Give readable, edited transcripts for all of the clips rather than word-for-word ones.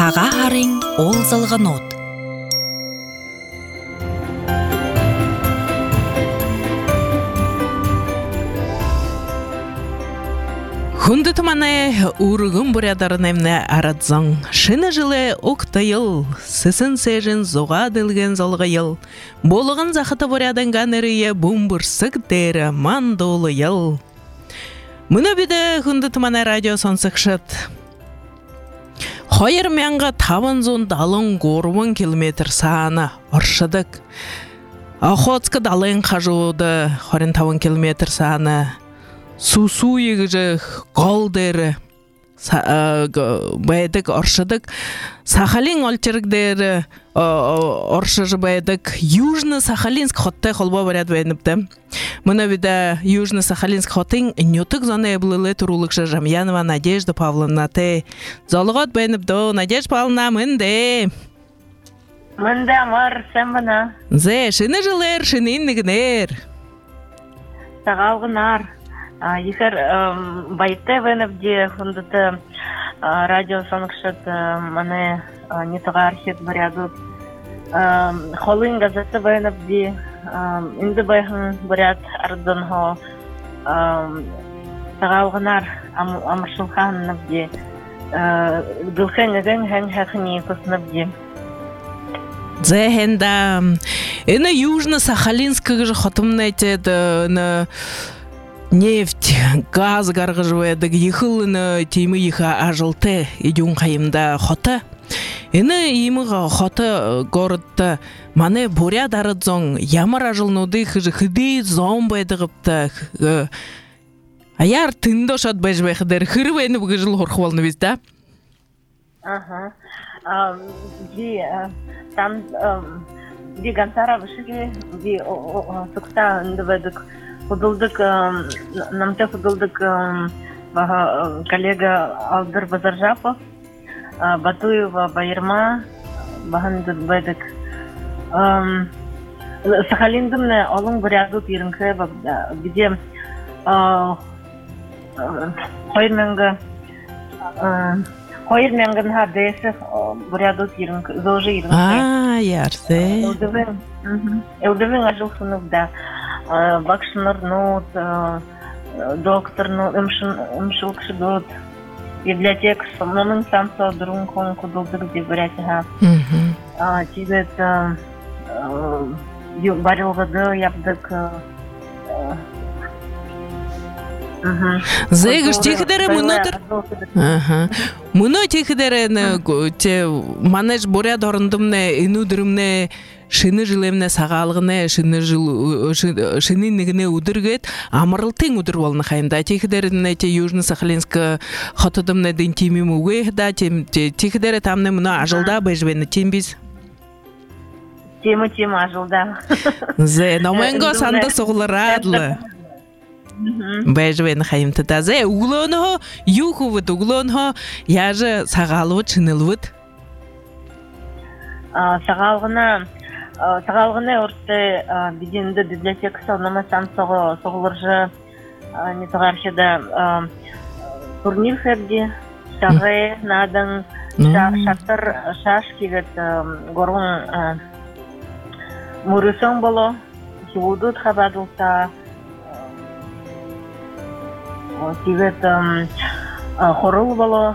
Саға арың ол залған от. Хунды туманы урыгын бурядарын эмне арадзаң. Шыны жылы октайыл, сысын сежін зоға дылген залға ел. Болығын зақыты бурядын ғанырые бумбырсық дәрі мандолы ел. Мұны біді хунды туманы радио сонсықшыт. Хойыр мәңға тавын зон далын горвын километр саны оршыдық. Охотсқы далын қажуды хорин тавын километр саны. Сусу егіжі ғалдері бәйдік оршыдық. Сахалин олчырық оршыжы бәйдік. Южны-Сахалинск хоттай қолба баряд бәйніпті. Мұна біді Южны-Сахалинск хоттың нютық зоны әбілілі тұрулықшы Жамьянова Надежда Павловна те. Золығат бәйніпті. Надежда Павловна мінде. Мында мар, сән бұна. Зе, шыны жылыр, шыны иннігінер. Сағалғынар. Ехер байты веневде хундыты радио сонықшыт маны нетіға архет барядут. Холын газеты веневде инді байхын баряд ардын хо сағалғынар амыршылхан нәбде гүлхэн эгэн хэн хэхни куснабде. Зэхэнда эна Южно-Сахалинскага же хотымны айтеді нефть, газ гаргыжуэдік ехылыны теймі еха ажылты идюн қайымда хота. Эна имыға хота городта маны буряд арыдзоң ямар ажылнуды хыжы хыды зон байдығыпта. Аяр тынды ошат бәжбәйхідер хырвайны бұғы жыл хорхуалны безді? Ага. Там ди гантара вышыге, ди сукта ndывэдік худылдык, намте худылдык коллега Алдыр Базаржапов, Батуева, Байырма, Багандык бэдік. Сахалиндымны олың бурядут ерінкі, где Хойыр мәңгін хадесі бурядут ерінкі, зожы ерінкі. Ярсы. Эудывен ажыл сынывда. Бакшынырнут, докторну, ымшылкшыдут, библиотек, сомномын самсо дұрын хон кудылдық деп бұрятыға. Тигет барылғыды япдық. Зайгыш тихидері мұнадыр? Мұны тихидері манеш буряд орындымны, инудырымны, шыны жылемне сағалғыны, шыны нігіне удыргет, амырылтың удыр болны қайымда. Тихидері Южно-Сахалинск хотыдымны дын темім уғейді, тихидері тамны мұны ажылда бәжбені тембіз? Темі ажылда. Зе, номенго санды соғылырадлы. Бәжбені қайымды да. Зе, уғылуыны хо, юхывыд, уғылуыны хо, яжы сағалуыд, шынылуыд? Сағалғыны орты беденді библиотека салнамасан соғылыржы нетіға археда турнир хәбде, шағы надың, шақтыр шаш кегет горғын мұрысын болу, хевудуд хабадылса, кегет хорыл болу,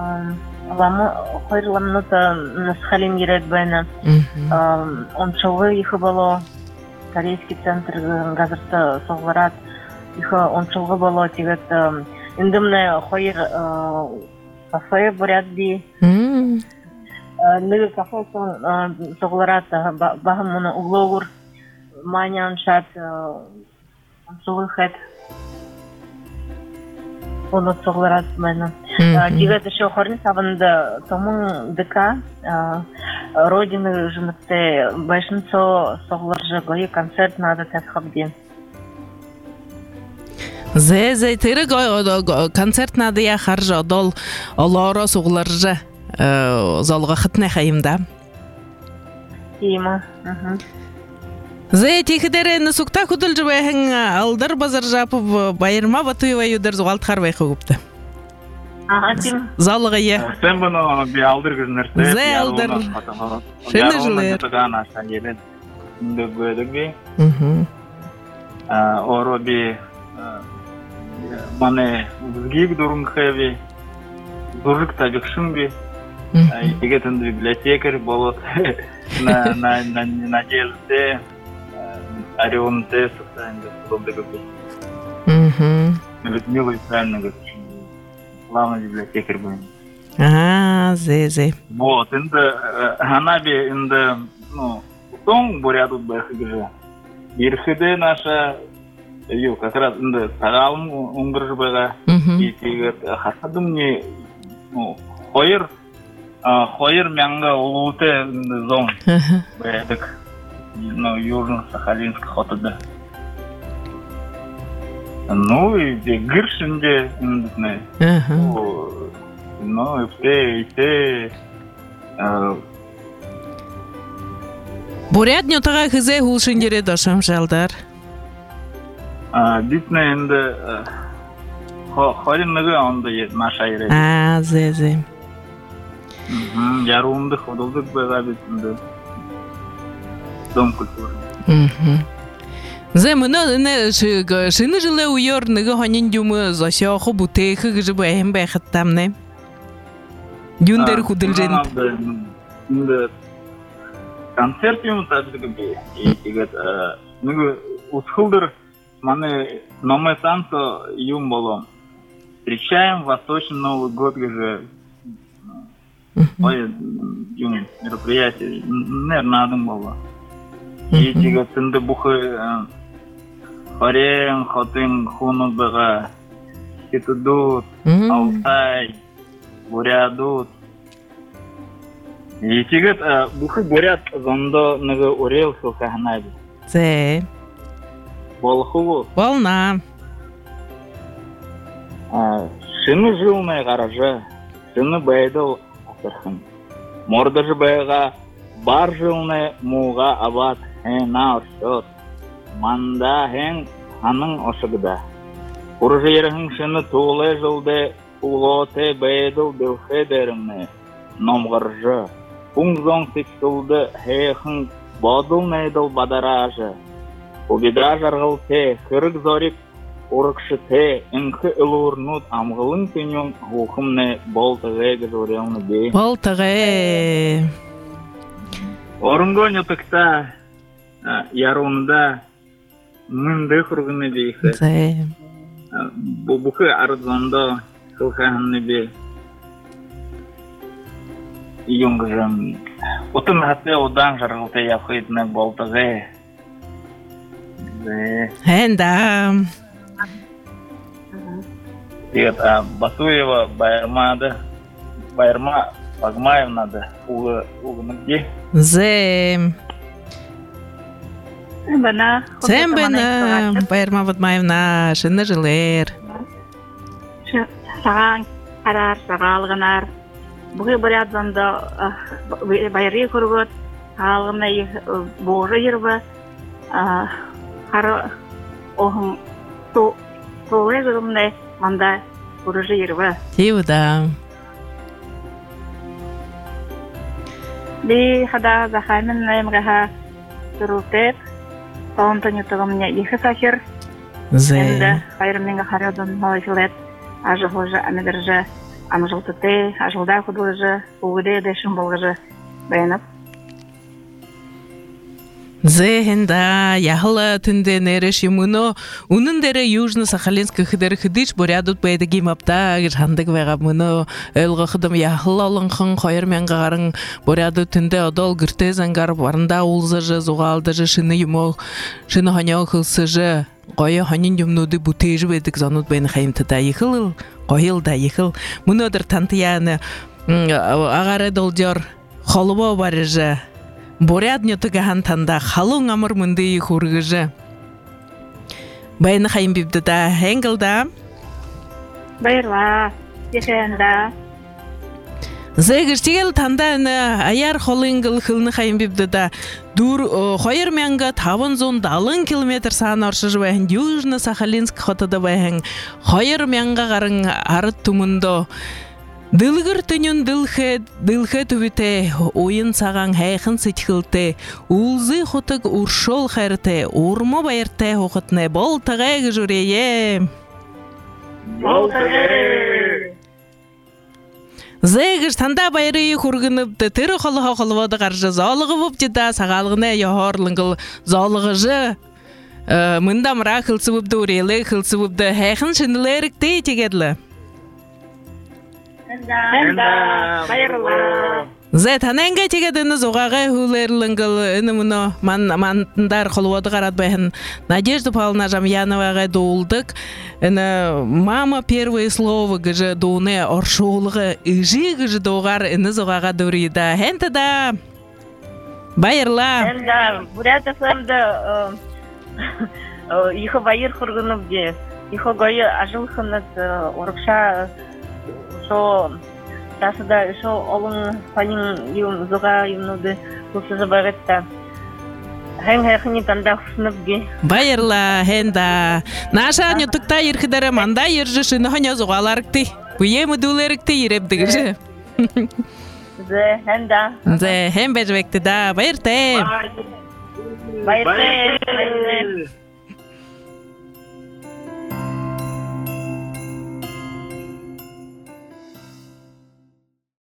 Хойрламнута Насхалин ерет бәйна. Ончылы ехы болу, корейский центр газырты соғыларат. Ехы ончылы болу, тегет үндімні хойр кафе буряд би. Нүгі кафе соғыларат, бағым мұны ұглы ұғыр, манян шат, ончылы хэт. Оны соғыларат бәйна. Тигет еще хорин сабында томун ДК Родины жымытты большинство соғылыржы гойы концерт надо тәтхабде. Зе, тірі концерт надо я харжы одол олары соғылыржы золға қытны қайымда? Тима. Зе, тихидері нұсукта күділжі бәйхің Алдыр Базаржапов Байырма Батуева юдыр зуғалт қарбай қоғыпты. Ағатым. Залыға е. Sen bunu bir aldır günlerse. Ze aldır. Şene jüler. Şimdi böyle bir oro bir bana uzgi bir durum kavi. Duruk tabii şimdi. Егетін библиотекарь болот на делте Орион Тесов Людмила Витальевна главный библиотекарь был. Зе. Вот, она би ну потом буряду бэхгже. Ирхиде наша как раз тагалым уңгырж бэга и тигет хасадым не ну Хойер мянга улуте зон бэдик ну Южно-Сахалинск хотыды. Ну и гыршинде ну и все Бурят нётага хызе хулшиндере дошам жалдар. Дитне инде хойныгы онда наша ире. Зе. Ярумды ходылдык бэга битинде. Дом культуры. Зе мына не шыны жылы уйор ныгы ханин дюмы засяхы бутейхы гыжы бэхем бэхаттамне. Дюндер худылжен. Инде концерт юм тадыгы бе. Игет ныгы усхылдыр маны номер танцо юм болом. Встречаем Восточный Новый год гыжы. Ой, мероприятие, наверное, надо было. И тига тынды бухы Хорен, Хотын, Хунубыга, Кетудут, Алтай, Бурядут. И тига бухы бурят зондо нага урел сылхахнаби. Зе. Болху. Волна. Шыны жылная гаража, шыны байдыл. Мордажы байға бар жылны муға абат хена оршот. Манда хен ханың ошыгда. Уржы ерің шыны туылы жылды улоты байдыл білхе дерімні. Номғыржы. Пунзон сексылды хейхің бодыл нейдыл бадаражы. Убидра жарғылте хырық зорик Урыкшыте, инхы ылуырнут амғылын тенyon хухымны болтығы гызорелны бей. Болтығы. Орынго нетікта ярунда мынды құрғыны бейхі. Зе. Бұқы арзондо сылхағыны бей. Июнгыжым. Утын хатты одан жарғылты яқыдны болтығы. Зе. Хэнда. Басуева Байырма Пагмаевна да угынды. Зе. Бана. Сен бана Байырма Батмаевна шыны жылыр. Саған қарар, сағалғынар. Бұғы бурят зонда байыры көргөт, сағалғына боры ербі. Қары оғын Солы жылымны манда ұрыжы ербі. Тивда. Бей хада захаймын наймғаға тұрылтып, салынтын ютығымне ехі сахир. Зе. Әнді қайырымненгі қарадың малайфилет, ажы ғылжы, әмедіржі, амыжылтыты, ажылда құдылжы, ұғыды дәшін болғыжы баянып. Зехенда, яхла тунде нереш юмуно, унын дере Южно-Сахалинск хидер хидиш борядут бейді геймапта, жандык вегаб муно, өлгі хидым яхла олынхын қойыр мен ғарын борядут тунде одол гірте зангар барында улзыжы, зуғалдыжы, шыны юмол, шыны ханяу хылсыжы, қойы ханин юмнуды бутежі бейдік занут бейні хайымтыда ехыл, қойыл да ехыл, мунодыр тантияны ағары долдер холубо барыжы, Борядня тыгахан танда халун амыр мынды хургыжы. Байны хайым бибді да, хенгілда? Байырла, ешенда. Зэгэрчигэл тандан аяр холынгыл хылны хайым бибді да дур хойыр мянга 570 километр сан оршыж бәйін Южно-Сахалинск хотыды бәйін хойыр мянга ғарын арыт тумындо дылгыр түнін дылхе түбіте ойын саған хайхын сетхілте улзы хотык уршол хайрте урмы байырте хоқытны бол тағайғы жүрее Зэгэж танда байры хургынып тыры холо холоводы қаржы залығы боп жеда сағалығына яхорлыңғыл залығыжы мында мұра қылсы бопды урелі қылсы бопды хайхын шынылерікті тегедлі. Зэ тананга тегедіні зоғаға хулерліңгіл үні мұны мандар қолуады қарад бәйін Надежда Павловна Жамьяноваға доулдық. Мама первое слово гыжы доуны оршуылығы үжі гыжы доғар үні зоғаға дөрейді. Хэнті да байырла. Хэнда бурята сәмді ихы байыр құрғынып де. Ихы гойы ажылқыныз орықша шо Тасыда шо олың панин юм зуга юмнуды кусызы багетта. Хэн танда хусынып ге. Байырла хэнда. Наша нютукта ирхидары манда ержішіні ханя зугаларыкты. Буемы дулерікті еребдігіші. Зе хэнда. Зе хэн бәжбекті да. Байырте. Байырте.